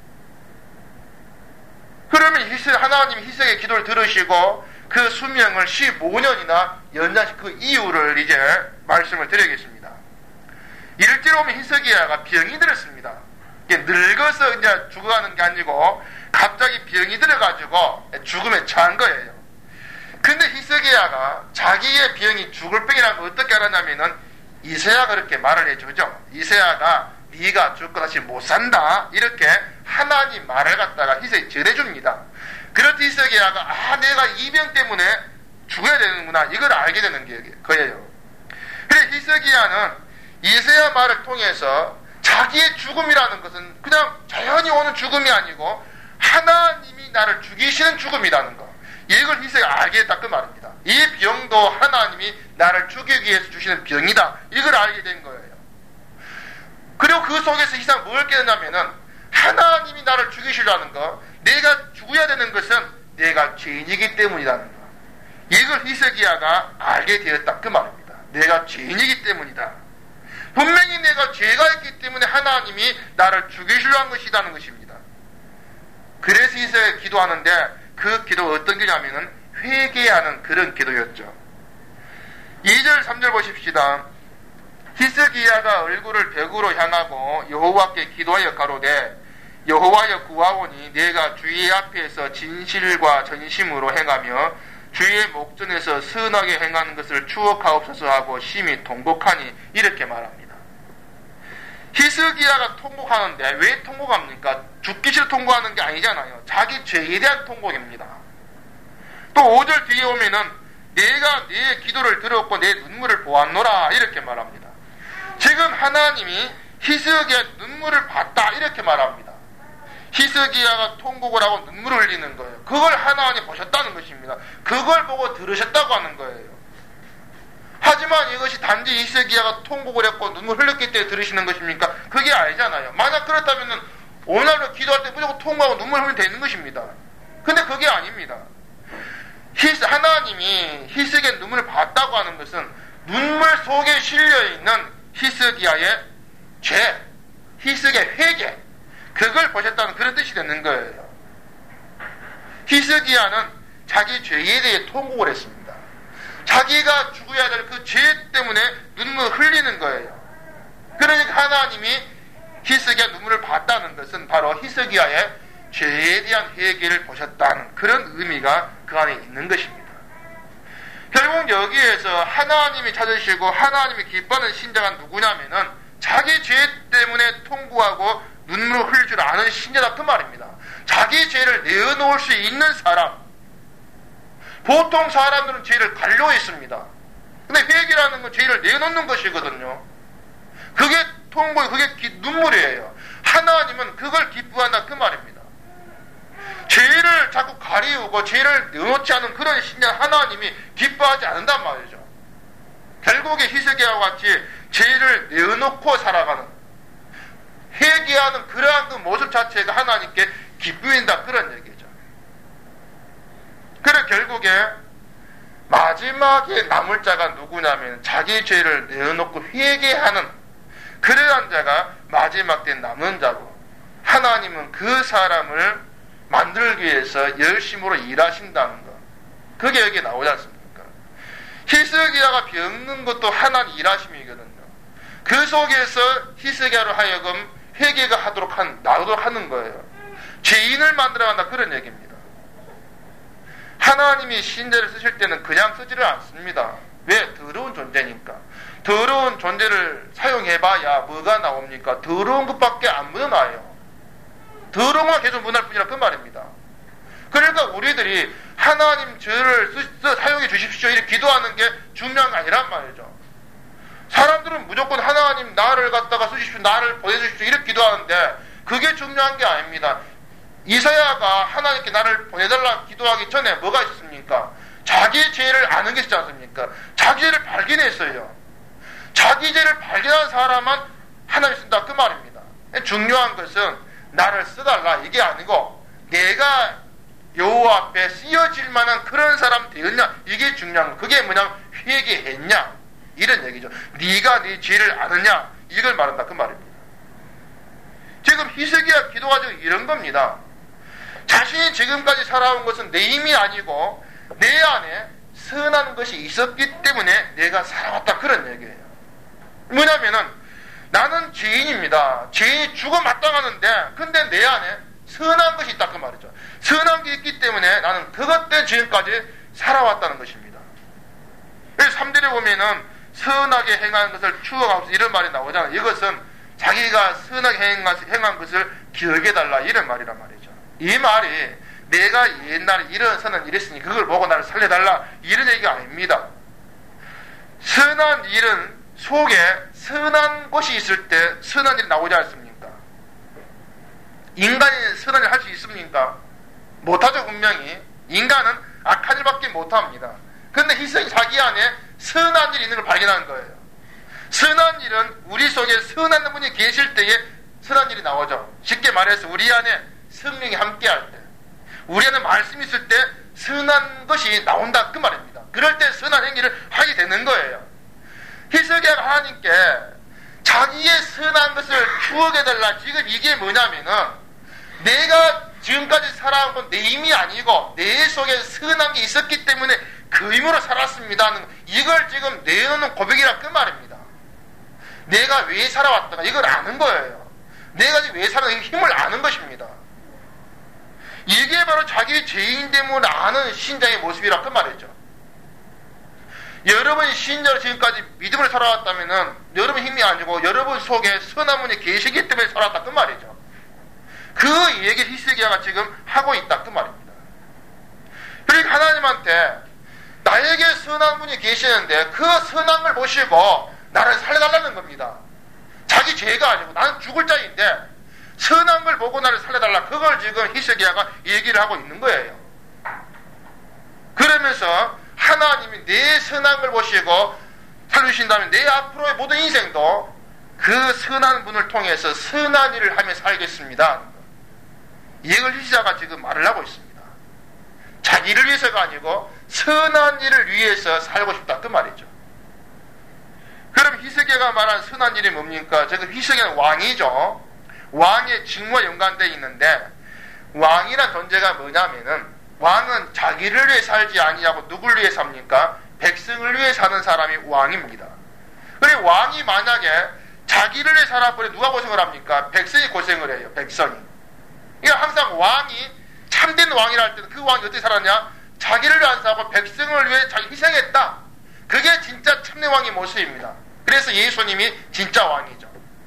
그러면 히스, 하나님이 히스기야의 기도를 들으시고 그 수명을 십오 년이나 연장시 그 이유를 이제 말씀을 드리겠습니다. 일제로 보면 히스기야가 병이 들었습니다. 늙어서 이제 죽어가는 게 아니고 갑자기 병이 들어가지고 죽음에 처한 거예요. 근데 히스기야가 자기의 병이 죽을 병이라는 걸 어떻게 알았냐면은 이사야가 그렇게 말을 해주죠. 이사야가 네가 죽고 다시 못 산다 이렇게 하나님 말을 갖다가 히스기야에 전해줍니다. 그렇듯 히스기야가 아 내가 이 병 때문에 죽어야 되는구나 이걸 알게 되는 게 거예요. 그래 히스기야는 이사야 말을 통해서 자기의 죽음이라는 것은 그냥 자연히 오는 죽음이 아니고 하나님이 나를 죽이시는 죽음이라는 거. 이걸 히스기야가 알게 됐다 그 말입니다. 이 병도 하나님이 나를 죽이기 위해서 주시는 병이다. 이걸 알게 된 거예요. 그리고 그 속에서 히스기야가 뭘 깨닫냐면은 하나님이 나를 죽이시려는 거, 내가 죽어야 되는 것은 내가 죄인이기 때문이라는 거. 이걸 히스기야가 알게 되었다 그 말입니다. 내가 죄인이기 때문이다. 분명히 내가 죄가 있기 때문에 하나님이 나를 죽이시려 한 것이라는 것입니다. 그래서 히스기야가 기도하는데 그 기도가 어떤 기도냐면은 회개하는 그런 기도였죠. 이 절 삼 절 보십시다. 히스기야가 얼굴을 벽으로 향하고 여호와께 기도하여 가로되 여호와여 구하오니 내가 주의 앞에서 진실과 전심으로 행하며 주의 목전에서 선하게 행하는 것을 추억하옵소서 하고 심히 통곡하니 이렇게 말합니다. 히스기야가 통곡하는데 왜 통곡합니까? 죽기 싫어 통곡하는 게 아니잖아요. 자기 죄에 대한 통곡입니다. 또 오 절 뒤에 오면은 내가 내 기도를 들었고 내 눈물을 보았노라 이렇게 말합니다. 지금 하나님이 히스기야의 눈물을 봤다 이렇게 말합니다. 히스기야가 통곡을 하고 눈물을 흘리는 거예요. 그걸 하나님이 보셨다는 것입니다. 그걸 보고 들으셨다고 하는 거예요. 하지만 이것이 단지 히스기야가 통곡을 했고 눈물 흘렸기 때문에 들으시는 것입니까? 그게 아니잖아요. 만약 그렇다면 오늘날 기도할 때 무조건 통곡하고 눈물 흘리면 되는 것입니다. 근데 그게 아닙니다. 히스, 하나님이 히스기야의 눈물을 봤다고 하는 것은 눈물 속에 실려있는 히스기야의 죄, 히스기야의 회개, 그걸 보셨다는 그런 뜻이 되는 거예요. 히스기야는 자기 죄에 대해 통곡을 했습니다. 자기가 죽어야 될 그 죄 때문에 눈물을 흘리는 거예요. 그러니까 하나님이 히스기야 눈물을 봤다는 것은 바로 히스기야의 죄에 대한 회개를 보셨다는 그런 의미가 그 안에 있는 것입니다. 결국 여기에서 하나님이 찾으시고 하나님이 기뻐하는 신자가 누구냐면은 자기 죄 때문에 통곡하고 눈물을 흘릴 줄 아는 신자다 그 말입니다. 자기 죄를 내어놓을 수 있는 사람. 보통 사람들은 죄를 관료했습니다. 근데 회개라는 건 죄를 내놓는 것이거든요. 그게 통곡이 그게 기, 눈물이에요. 하나님은 그걸 기뻐한다 그 말입니다. 죄를 자꾸 가리우고 죄를 내놓지 않은 그런 신자 하나님이 기뻐하지 않는단 말이죠. 결국에 히스기야와 같이 죄를 내어놓고 살아가는 회개하는 그러한 그 모습 자체가 하나님께 기쁘인다 그런 얘기죠. 그래 결국에 마지막에 남을 자가 누구냐면 자기 죄를 내어놓고 회개하는 그러한 자가 마지막 때 남는 자고 하나님은 그 사람을 만들기 위해서 열심으로 일하신다는 것. 그게 여기 나오지 않습니까? 히스기야가 병든 것도 하나님 일하심이거든요. 그 속에서 히스기야로 하여금 회개가 하도록 한, 나오도록 하는 거예요. 죄인을 만들어간다 그런 얘기입니다. 하나님이 신자를 쓰실 때는 그냥 쓰지를 않습니다. 왜? 더러운 존재니까. 더러운 존재를 사용해봐야 뭐가 나옵니까? 더러운 것밖에 안 묻어나요. 더러운 건 계속 묻어날 뿐이라 그 말입니다. 그러니까 우리들이 하나님 저를 쓰, 쓰, 사용해 주십시오 이렇게 기도하는 게 중요한 게 아니란 말이죠. 사람들은 무조건 하나님 나를 갖다가 쓰십시오 나를 보내주십시오 이렇게 기도하는데 그게 중요한 게 아닙니다. 이사야가 하나님께 나를 보내달라 기도하기 전에 뭐가 있습니까? 자기 죄를 아는 게 있지 않습니까? 자기 죄를 발견했어요. 자기 죄를 발견한 사람은 하나님 쓴다 그 말입니다. 중요한 것은 나를 써달라 이게 아니고 내가 여호와 앞에 쓰여질 만한 그런 사람 되었냐 이게 중요한 거. 그게 뭐냐 회개했냐 이런 얘기죠. 네가 네 죄를 아느냐 이걸 말한다 그 말입니다. 지금 히스기야 기도가 지금 이런 겁니다. 자신이 지금까지 살아온 것은 내 힘이 아니고 내 안에 선한 것이 있었기 때문에 내가 살아왔다 그런 얘기예요. 뭐냐면은 나는 죄인입니다. 죄인이 죽어 마땅하는데 근데 내 안에 선한 것이 있다 그 말이죠. 선한 게 있기 때문에 나는 그것 때문에 지금까지 살아왔다는 것입니다. 그래서 삼 절에 보면은 선하게 행한 것을 추억하면서 이런 말이 나오잖아요. 이것은 자기가 선하게 행한 것을 기억해달라 이런 말이란 말이죠. 이 말이 내가 옛날에 이런 선한 일이 있으니 그걸 보고 나를 살려달라 이런 얘기가 아닙니다. 선한 일은 속에 선한 것이 있을 때 선한 일이 나오지 않습니까? 인간이 선한 일을 할 수 있습니까? 못하죠 분명히. 인간은 악한 일밖에 못합니다. 그런데 희생이 자기 안에 선한 일이 있는 걸 발견한 거예요. 선한 일은 우리 속에 선한 분이 계실 때에 선한 일이 나오죠. 쉽게 말해서 우리 안에 성령이 함께할 때 우리 안에 말씀이 있을 때 선한 것이 나온다 그 말입니다. 그럴 때 선한 행위를 하게 되는 거예요. 히스기야가 하나님께 자기의 선한 것을 추억해달라. 지금 이게 뭐냐면은 내가 지금까지 살아온 건 내 힘이 아니고 내 속에 선한 게 있었기 때문에 그 힘으로 살았습니다. 이걸 지금 내놓는 고백이라 그 말입니다. 내가 왜 살아왔다가 이걸 아는 거예요. 내가 지금 왜 살아왔는가 힘을 아는 것입니다. 이게 바로 자기 죄인됨을 아는 신자의 모습이라 그 말이죠. 여러분이 신자로 지금까지 믿음을 살아왔다면은 여러분 힘이 아니고 여러분 속에 선한 분이 계시기 때문에 살아왔다 그 말이죠. 그 얘기를 히스기야가 지금 하고 있다 그 말입니다. 그러니까 하나님한테 나에게 선한 분이 계시는데 그 선한 걸 보시고 나를 살려달라는 겁니다. 자기 죄가 아니고 나는 죽을 자인데 선한 걸 보고 나를 살려달라. 그걸 지금 히스기야가 얘기를 하고 있는 거예요. 그러면서 하나님이 내 선한 걸 보시고 살려주신다면 내 앞으로의 모든 인생도 그 선한 분을 통해서 선한 일을 하며 살겠습니다. 이걸 히스기야가 지금 말을 하고 있습니다. 자기를 위해서가 아니고 선한 일을 위해서 살고 싶다 그 말이죠. 그럼 히스기야가 말한 선한 일이 뭡니까? 지금 히스기야는 왕이죠. 왕의 직무와 연관되어 있는데 왕이란 존재가 뭐냐면은 왕은 자기를 위해 살지 아니하고 누굴 위해 삽니까? 백성을 위해 사는 사람이 왕입니다. 그래 왕이 만약에 자기를 위해 살아버려 누가 고생을 합니까? 백성이 고생을 해요. 백성이. 그러니까 항상 왕이 참된 왕이라 할 때는 그 왕이 어떻게 살았냐? 자기를 위해 안 사고 백성을 위해 자기 희생했다. 그게 진짜 참된 왕의 모습입니다. 그래서 예수님이 진짜 왕이죠.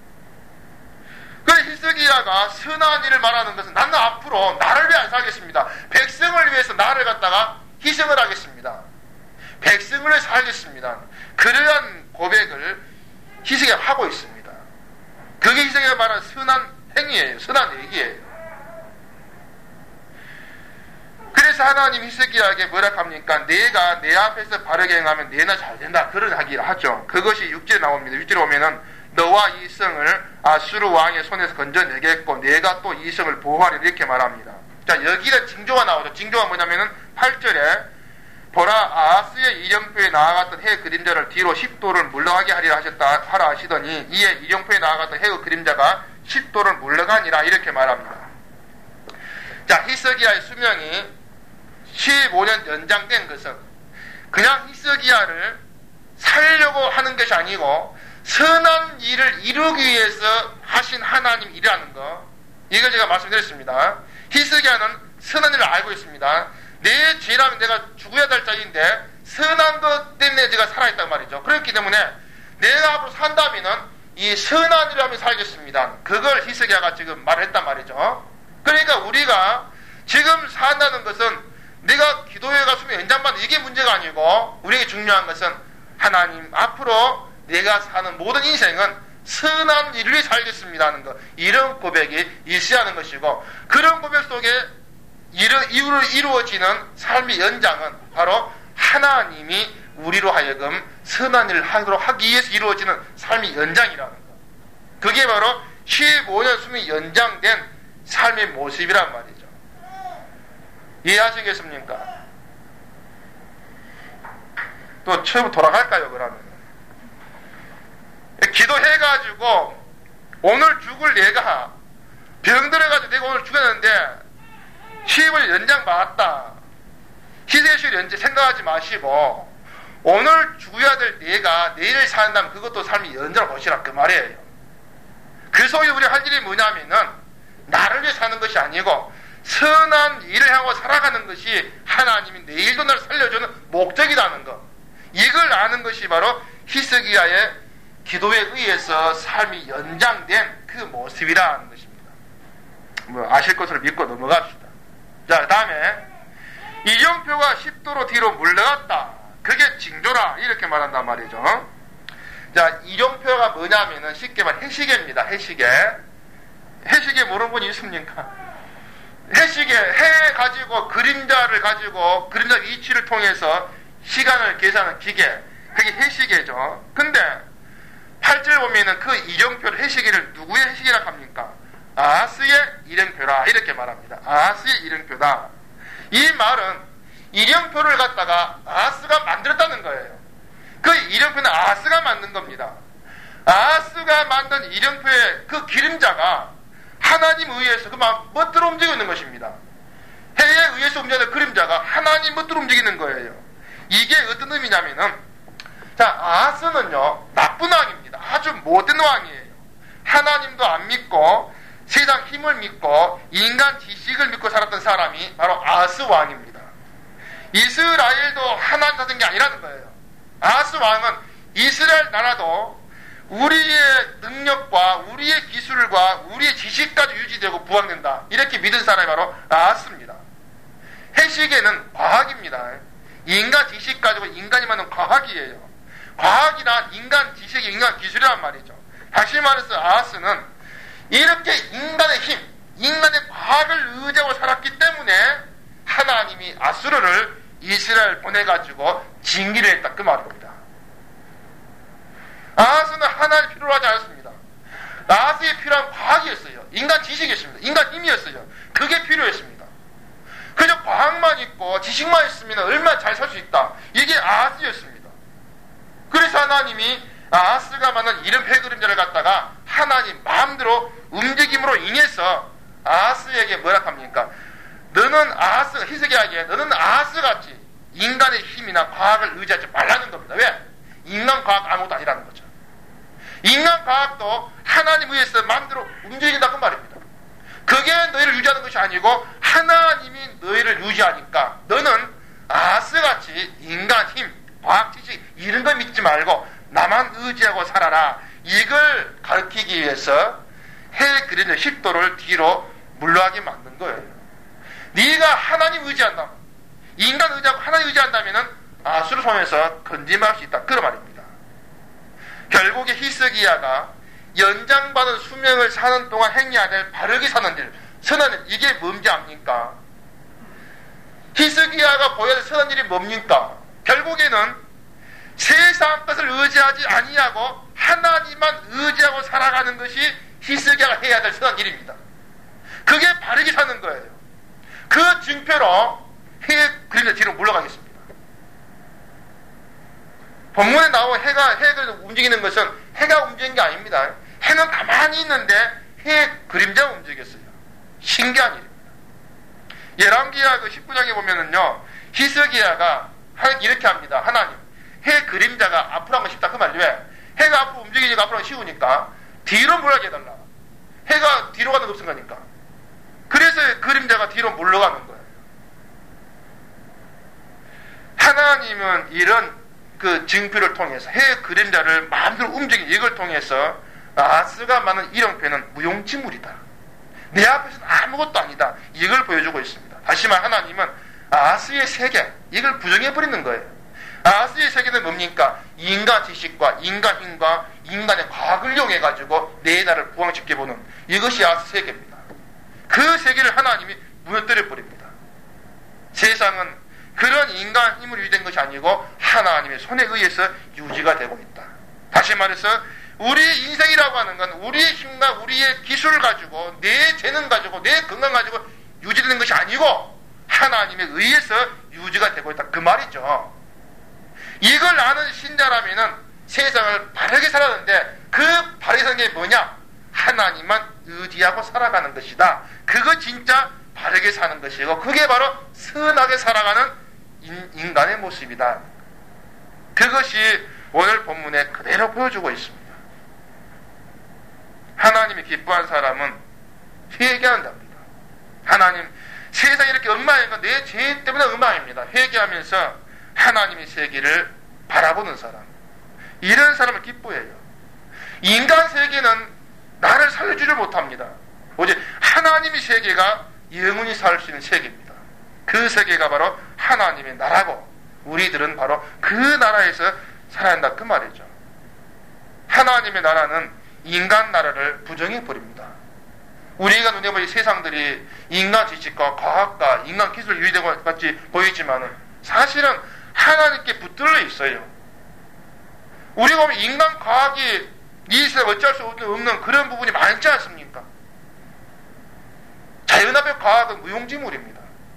그래서 히스기야가 선한 일을 말하는 것은 나는 앞으로 나를 위해 안 살겠습니다. 백성을 위해서 나를 갖다가 희생을 하겠습니다. 백성을 위해 살겠습니다. 그러한 고백을 히스기야가 하고 있습니다. 그게 히스기야가 말하는 선한 행위예요. 선한 얘기예요. 그래서 하나님 히스기야에게 뭐라 합니까? 내가 내 앞에서 바르게 행하면 내나 잘 된다. 그런 하기를 하죠. 그것이 육 절에 나옵니다. 육 절에 오면은 너와 이 성을 아수르 왕의 손에서 건져내겠고 내가 또 이 성을 보호하리라 이렇게 말합니다. 자, 여기가 징조가 나오죠. 징조가 뭐냐면은 팔 절에 보라 아하스의 이령표에 나아갔던 해 그림자를 뒤로 십 도를 물러가게 하리라 하셨다 하라 하시더니 이에 이령표에 나아갔던 해의 그림자가 십 도를 물러가니라 이렇게 말합니다. 자, 히스기야의 수명이 십오 년 연장된 것은 그냥 히스기야를 살려고 하는 것이 아니고 선한 일을 이루기 위해서 하신 하나님 일이라는 거, 이걸 제가 말씀드렸습니다. 히스기야는 선한 일을 알고 있습니다. 내 죄라면 내가 죽어야 될 자인데 선한 것 때문에 제가 살아있단 말이죠. 그렇기 때문에 내가 앞으로 산다면은 이 선한 일을 하며 살겠습니다. 그걸 히스기야가 지금 말했단 말이죠. 그러니까 우리가 지금 산다는 것은 내가 기도회가 수명 연장받는 이게 문제가 아니고 우리에게 중요한 것은 하나님 앞으로 내가 사는 모든 인생은 선한 일을 위해 살겠습니다 하는 것, 이런 고백이 있어야 하는 것이고 그런 고백 속에 이루, 이루, 이루어지는 삶의 연장은 바로 하나님이 우리로 하여금 선한 일을 하도록 하기 위해서 이루어지는 삶의 연장이라는 것, 그게 바로 십오 년 수명이 연장된 삶의 모습이란 말이죠. 이해하시겠습니까? 또 처음부터 돌아갈까요 그러면? 기도해가지고 오늘 죽을 내가 병들어가지고 내가 오늘 죽었는데 십오 년 연장 받았다. 희생실 연장 생각하지 마시고 오늘 죽어야 될 내가 내일 산다면 그것도 삶이 연장을 보시라 그 말이에요. 그 속에 우리 할 일이 뭐냐면은 나를 위해 사는 것이 아니고 선한 일을 하고 살아가는 것이 하나님이 내일도 나를 살려주는 목적이라는 것, 이걸 아는 것이 바로 히스기야의 기도에 의해서 삶이 연장된 그 모습이라는 것입니다. 뭐 아실 것으로 믿고 넘어갑시다. 자, 그 다음에 이령표가 십 도로 뒤로 물러갔다. 그게 징조라 이렇게 말한단 말이죠. 자, 이령표가 뭐냐면은 쉽게 말해 해시계입니다. 해시계. 해시계 모르는 분이 있습니까? 해시계, 해 가지고 그림자를 가지고 그림자 위치를 통해서 시간을 계산하는 기계, 그게 해시계죠. 근데 팔 절 보면은 그 이령표를 해시계를 누구의 해시계라고 합니까? 아하스의 이령표라 이렇게 말합니다. 아하스의 이령표다. 이 말은 이령표를 갖다가 아하스가 만들었다는 거예요. 그 이령표는 아하스가 만든 겁니다. 아하스가 만든 이령표의 그 기름자가 하나님에 의해서 그만 멋대로 움직이고 있는 것입니다. 해에 의해서 움직이는 그림자가 하나님 멋대로 움직이는 거예요. 이게 어떤 의미냐면은, 자, 아하스는요 나쁜 왕입니다. 아주 못된 왕이에요. 하나님도 안 믿고 세상 힘을 믿고 인간 지식을 믿고 살았던 사람이 바로 아하스 왕입니다. 이스라엘도 하나님 찾은 게 아니라는 거예요. 아하스 왕은 이스라엘 나라도 우리의 능력과 우리의 기술과 우리의 지식까지 유지되고 부각된다 이렇게 믿은 사람이 바로 아하스입니다. 해시계는 과학입니다. 인간 지식 가지고 인간이 만든 과학이에요. 과학이나 인간 지식이 인간 기술이란 말이죠. 다시 말해서 아하스는 이렇게 인간의 힘, 인간의 과학을 의지하고 살았기 때문에 하나님이 아수르를 이스라엘 보내가지고 징계를 했다, 그 말입니다. 아하스는 하나님이 필요로 하지 않았습니다. 아하스에 필요한 과학이었어요. 인간 지식이었습니다. 인간 힘이었어요. 그게 필요했습니다. 그저 과학만 있고 지식만 있으면 얼마나 잘 살 수 있다. 이게 아하스였습니다. 그래서 하나님이 아하스가 만든 이런 폐그림자를 갖다가 하나님 마음대로 움직임으로 인해서 아하스에게 뭐라 합니까? 너는 아하스, 히스기야에게 너는 아하스같이 인간의 힘이나 과학을 의지하지 말라는 겁니다. 왜? 인간 과학 아무것도 아니라는 거죠. 인간 과학도 하나님 의해서 마음대로 움직인다 그 말입니다. 그게 너희를 유지하는 것이 아니고 하나님이 너희를 유지하니까 너는 아하스같이 인간 힘, 과학 지식 이런 거 믿지 말고 나만 의지하고 살아라. 이걸 가르치기 위해서 해 그리는 십 도를 뒤로 물러가게 만든 거예요. 네가 하나님 의지한다, 인간 의지하고 하나님 의지한다면은 아수르 손에서 건짐할 수 있다, 그런 말입니다. 결국에 히스기야가 연장받은 수명을 사는 동안 행해야 될 바르게 사는 일, 선한 일, 이게 뭔지 압니까? 히스기야가 보여야 될 선한 일이 뭡니까? 결국에는 세상 것을 의지하지 아니하고 하나님만 의지하고 살아가는 것이 히스기야가 해야 될 선한 일입니다. 그게 바르게 사는 거예요. 그 증표로 해 그림자 뒤로 물러가겠습니다. 본문에 나온 해가, 해가 움직이는 것은 해가 움직인 게 아닙니다. 해는 가만히 있는데 해 그림자가 움직였어요. 신기한 일입니다. 열왕기하 그 십구 장에 보면은요, 히스기야가 이렇게 합니다. 하나님, 해 그림자가 앞으로 하고 싶다. 그 말이 왜? 해가 앞으로 움직이니까 앞으로 하기 쉬우니까 뒤로 물러가게 해달라. 해가 뒤로 가는 게 없은 거니까. 그래서 그림자가 뒤로 물러가는 거예요. 하나님은 이런 그 증표를 통해서 해 그림자를 마음대로 움직이는 이걸 통해서 아하스가 많은 일형편은 무용지물이다, 내 앞에서는 아무것도 아니다, 이걸 보여주고 있습니다. 다시 말 하나님은 아하스의 세계, 이걸 부정해버리는 거예요. 아하스의 세계는 뭡니까? 인간 지식과 인간 힘과 인간의 과학을 이용해가지고 내 나라를 부황시켜보는 이것이 아하스 세계입니다. 그 세계를 하나님이 무너뜨려버립니다. 세상은 그런 인간 힘으로 유지된 것이 아니고 하나님의 손에 의해서 유지가 되고 있다. 다시 말해서 우리의 인생이라고 하는 건 우리의 힘과 우리의 기술을 가지고 내 재능 가지고 내 건강 가지고 유지되는 것이 아니고 하나님에 의해서 유지가 되고 있다, 그 말이죠. 이걸 아는 신자라면은 세상을 바르게 살았는데 그 바르게 사는 게 뭐냐? 하나님만 의지하고 살아가는 것이다. 그거 진짜 바르게 사는 것이고 그게 바로 선하게 살아가는 인, 인간의 모습이다. 그것이 오늘 본문에 그대로 보여주고 있습니다. 하나님이 기뻐한 사람은 회개한답니다. 하나님, 세상이 이렇게 엉망인 건 내 죄 때문에 엉망입니다. 회개하면서 하나님의 세계를 바라보는 사람, 이런 사람을 기뻐해요. 인간 세계는 나를 살려주지 못합니다. 오직 하나님의 세계가 영원히 살 수 있는 세계입니다. 그 세계가 바로 하나님의 나라고 우리들은 바로 그 나라에서 살아야 한다, 그 말이죠. 하나님의 나라는 인간 나라를 부정해버립니다. 우리가 눈에 보이는 세상들이 인간 지식과 과학과 인간 기술을 유지된 것 같이 보이지만 사실은 하나님께 붙들려 있어요. 우리가 보면 인간 과학이 이 세상에 어쩔 수 없는 그런 부분이 많지 않습니까? 자연합의 과학은 무용지물입니다.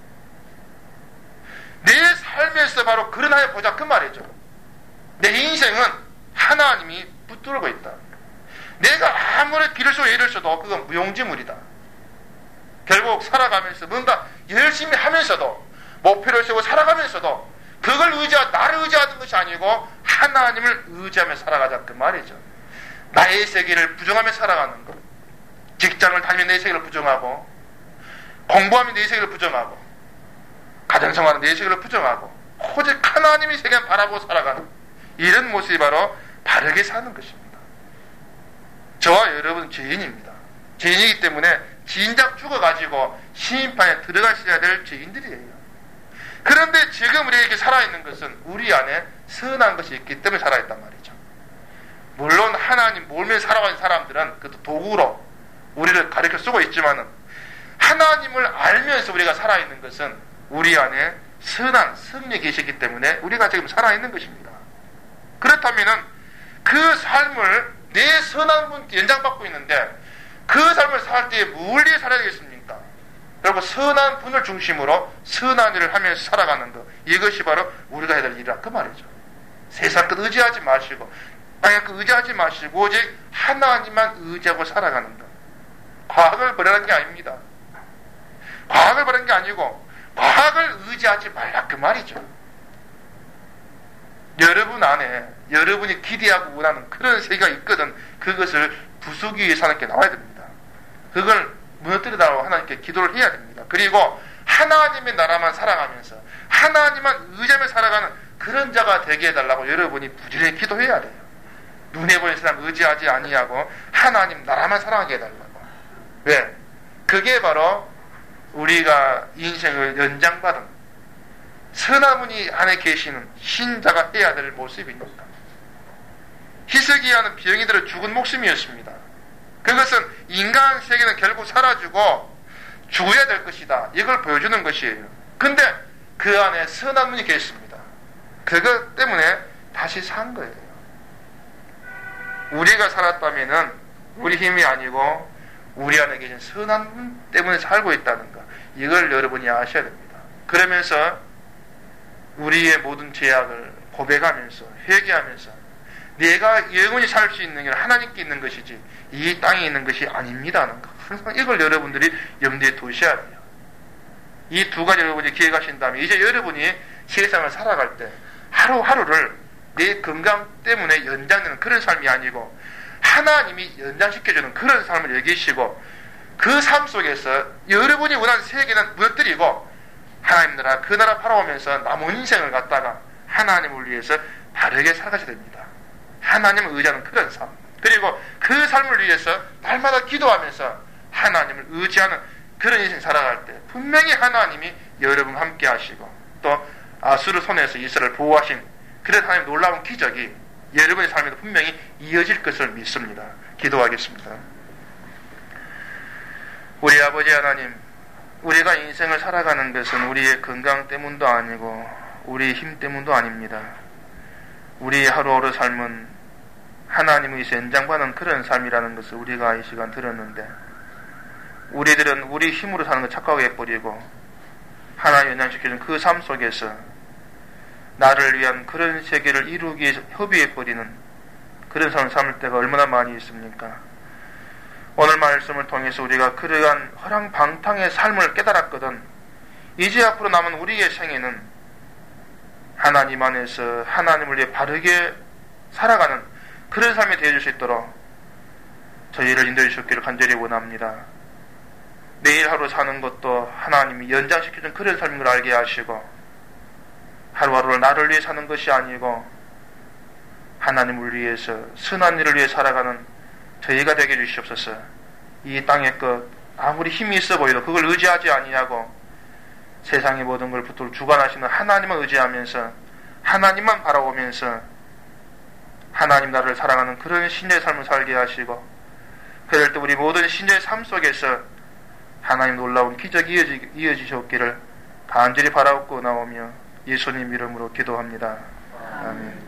내 삶에서 바로 그런 하에 보자, 그 말이죠. 내 인생은 하나님이 붙들고 있다. 내가 아무리 길을 쏘고 애를 써도 그건 무용지물이다. 결국 살아가면서 뭔가 열심히 하면서도 목표를 세우고 살아가면서도 그걸 의지하, 나를 의지하는 것이 아니고 하나님을 의지하며 살아가자, 그 말이죠. 나의 세계를 부정하며 살아가는 것. 직장을 다니면 내 세계를 부정하고, 공부하면 내 세계를 부정하고, 가정생활은 내 세계를 부정하고, 오직 하나님의 세계를 바라보고 살아가는 이런 모습이 바로 바르게 사는 것입니다. 저와 여러분은 죄인입니다. 죄인이기 때문에 진작 죽어가지고 심판에 들어가셔야 될 죄인들이에요. 그런데 지금 우리에게 살아있는 것은 우리 안에 선한 것이 있기 때문에 살아있단 말이죠. 물론 하나님 몰며 살아가는 사람들은 그것도 도구로 우리를 가르쳐 쓰고 있지만은 하나님을 알면서 우리가 살아있는 것은 우리 안에 선한 성령이 계시기 때문에 우리가 지금 살아있는 것입니다. 그렇다면은 그 삶을 내 선한 분께 연장받고 있는데 그 삶을 살 때에 뭘 위해 살아야 되겠습니까? 그리고 선한 분을 중심으로 선한 일을 하면서 살아가는 것, 이것이 바로 우리가 해야 될 일이라 그 말이죠. 세상 것 의지하지 마시고 땅의 것 의지하지 마시고 오직 하나님만 의지하고 살아가는 것. 과학을 버리는 게 아닙니다. 과학을 버리는 게 아니고 과학을 의지하지 말라 그 말이죠. 여러분 안에 여러분이 기대하고 원하는 그런 세계가 있거든. 그것을 부수기 위해서 하나님께 나와야 됩니다. 그걸 무너뜨리라고 하나님께 기도를 해야 됩니다. 그리고 하나님의 나라만 살아가면서 하나님만 의지하며 살아가는 그런 자가 되게 해달라고 여러분이 부지런히 기도해야 돼요. 눈에 보이는 세상 의지하지 아니하고 하나님 나라만 살아가게 해달라고. 왜? 그게 바로 우리가 인생을 연장받은 선한 분이 안에 계시는 신자가 해야 될 모습입니다. 히스기야는 병이들어 죽은 목숨이었습니다. 그것은 인간 세계는 결국 사라지고 죽어야 될 것이다. 이걸 보여주는 것이에요. 근데 그 안에 선한 분이 계십니다. 그것 때문에 다시 산 거예요. 우리가 살았다면은 우리 힘이 아니고 우리 안에 계신 선한 분 때문에 살고 있다는 것. 이걸 여러분이 아셔야 됩니다. 그러면서 우리의 모든 죄악을 고백하면서 회개하면서 내가 영원히 살 수 있는 게 하나님께 있는 것이지 이 땅에 있는 것이 아닙니다는 것. 항상 이걸 여러분들이 염두에 두셔야 돼요. 이 두 가지 여러분이 기억하신다면 이제 여러분이 세상을 살아갈 때 하루하루를 내 건강 때문에 연장되는 그런 삶이 아니고 하나님이 연장시켜주는 그런 삶을 여기시고 그 삶 속에서 여러분이 원하는 세계는 무너뜨리고 하나님 나라 그 나라 바라보면서 남은 인생을 갖다가 하나님을 위해서 바르게 살아가셔야 됩니다. 하나님을 의지하는 그런 삶. 그리고 그 삶을 위해서 날마다 기도하면서 하나님을 의지하는 그런 인생 살아갈 때 분명히 하나님이 여러분과 함께 하시고 또 아수르 손에서 이스라엘을 보호하신 그런 하나님의 놀라운 기적이 여러분의 삶에도 분명히 이어질 것을 믿습니다. 기도하겠습니다. 우리 아버지 하나님, 우리가 인생을 살아가는 것은 우리의 건강 때문도 아니고 우리의 힘 때문도 아닙니다. 우리의 하루하루 삶은 하나님의 연장받는 그런 삶이라는 것을 우리가 이 시간 들었는데 우리들은 우리 힘으로 사는 걸 착각해버리고 하나님 연장시켜준 그 삶 속에서 나를 위한 그런 세계를 이루기 위해서 협의해버리는 그런 삶을 삼을 때가 얼마나 많이 있습니까? 오늘 말씀을 통해서 우리가 그러한 허랑방탕의 삶을 깨달았거든 이제 앞으로 남은 우리의 생애는 하나님 안에서 하나님을 위해 바르게 살아가는 그런 삶이 되어줄 수 있도록 저희를 인도해 주셨기를 간절히 원합니다. 내일 하루 사는 것도 하나님이 연장시켜준 그런 삶인 걸 알게 하시고 하루하루를 나를 위해 사는 것이 아니고 하나님을 위해서 선한 일을 위해 살아가는 저희가 되게 해주시옵소서. 이 땅의 것 아무리 힘이 있어 보여도 그걸 의지하지 아니하고 세상의 모든 걸 붙들고 주관하시는 하나님을 의지하면서 하나님만 바라보면서 하나님 나라를 사랑하는 그런 신자의 삶을 살게 하시고 그럴 때 우리 모든 신자의 삶 속에서 하나님 놀라운 기적이 이어지, 이어지셨기를 간절히 바라옵고 나오며 예수님 이름으로 기도합니다. 아멘.